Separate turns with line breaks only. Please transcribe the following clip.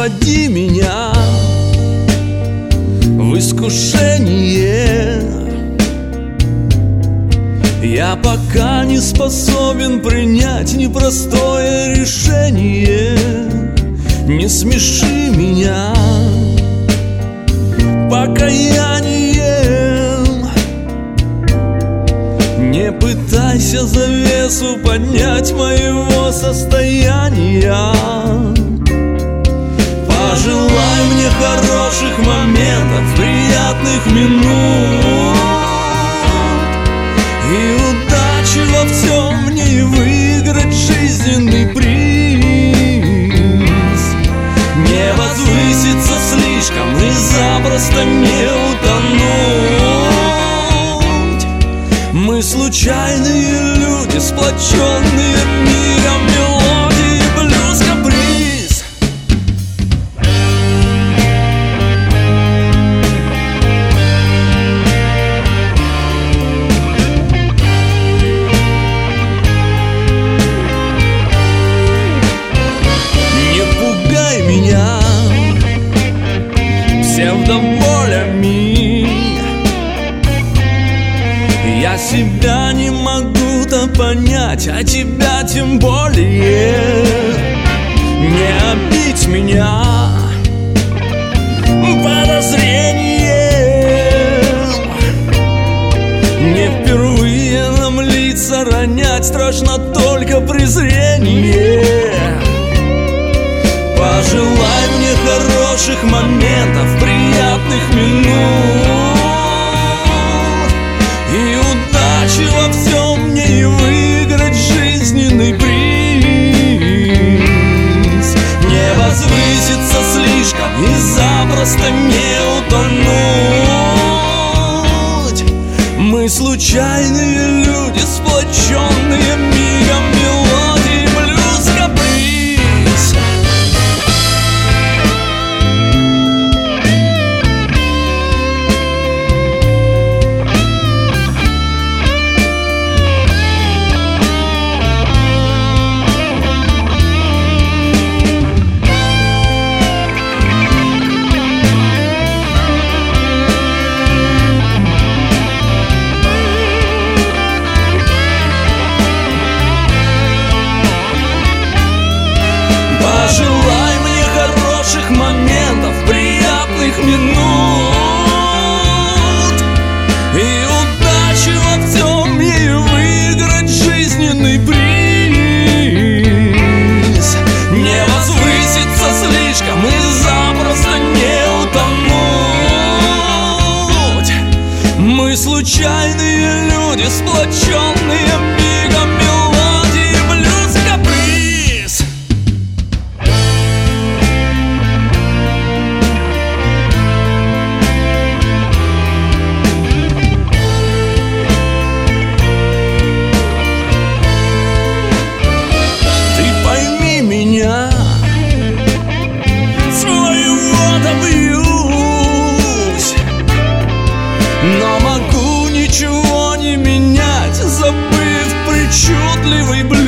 вводи меня в искушение. Я пока не способен принять непростое решение. Не смеши меня покаянием. Не пытайся завесу поднять моего состояния. Пожелай мне хороших моментов, приятных минут и удачи во всем, мне и выиграть жизненный приз. Не возвыситься слишком и запросто не утонуть. Мы случайные люди, сплоченные миром мелодии, блюз, каприз. Псевдоволями я себя не могу-то понять, а тебя тем более. Не обидь меня подозрением. Не впервые нам лица ронять, страшно только презрение. Пожелай мне хороших моментов, приятных минут и удачи во всем, мне и выиграть жизненный приз. Не возвыситься слишком и запросто не утонуть. Мы случайные люди, сплоченные мигом мелодии, блюз, каприз. Пожелай мне хороших моментов, приятных минут и удачи во всем, и выиграть жизненный приз. Не возвыситься слишком и запросто не утонуть. Мы случайные люди, сплоченные мигом мелодии, блюз, каприз. Своего добьюсь, но могу ничего не менять, забыв причудливый блюз.